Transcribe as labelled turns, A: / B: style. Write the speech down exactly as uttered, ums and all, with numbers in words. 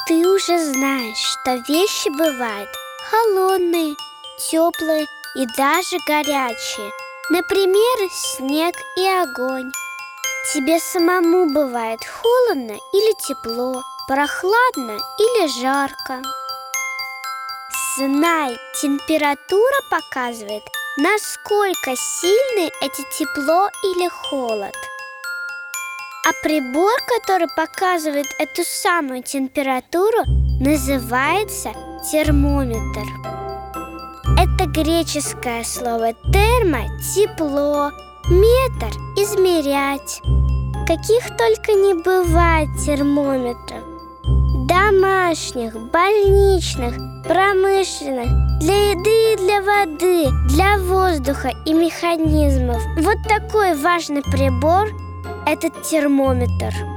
A: Ты уже знаешь, что вещи бывают холодные, теплые и даже горячие. Например, снег и огонь. Тебе самому бывает холодно или тепло, прохладно или жарко. Знай, температура показывает, насколько сильны эти тепло или холод. А прибор, который показывает эту самую температуру, называется термометр. Это греческое слово термо – тепло, метр – измерять. Каких только не бывает термометров. Домашних, больничных, промышленных, для еды и для воды, для воздуха и механизмов. Вот такой важный прибор – этот термометр.